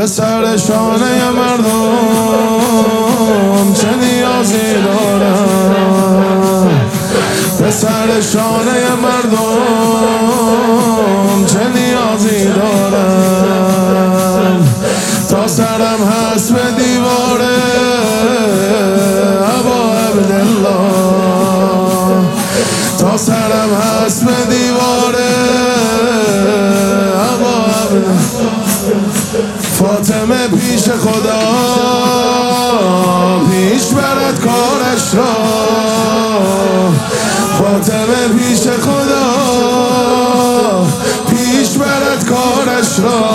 پسر شانه مردم چه نیازی دارم، پسر شانه مردم چه نیازی دارم، تا سرم هست به دیواره ابا عبدالله، تا سرم هست به دیواره ابا عبدالله. فاطمه پیش خدا پیش برد کارش را، فاطمه پیش خدا پیش برد کارش را،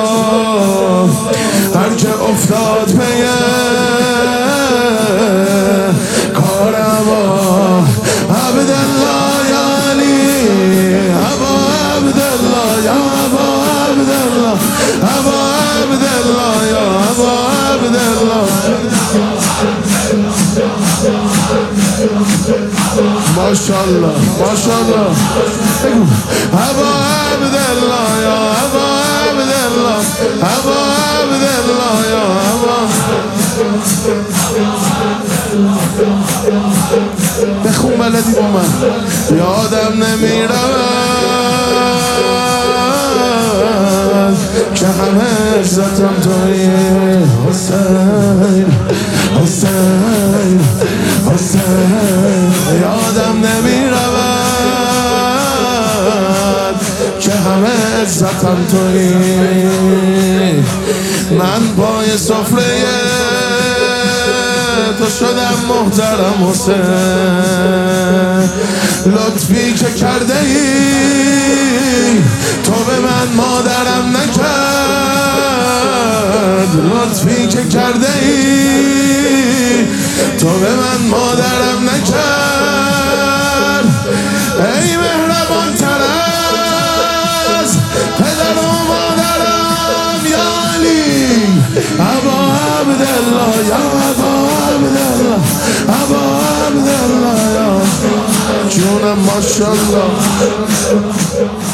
هر که افتاد پیه کارم عبدالله یا علی، ابا عبدالله یا ابا عبدالله، ابا عبدالله یا ابا عبدالله. ماشاءالله ماشاءالله. ابا عبدالله یا ابا عبدالله، ابا عبدالله یا ابا. بخون بلدی با من. یادم نمیرود که همه عزتم تویی حسین حسین حسین، یادم نمیرود که همه عزتم تویی. من پای سفره تو شدم محترم حسین، لطفی که کرده ای تو به من مادرم نکرد، لطفی که کرده ای تو به من مادرم نکرد. ای مهربان تر از پدر و مادرم یا علی، ابا عبدالله یا ابا عبدالله، ابا عبدالله یا جونم. ماشاءالله.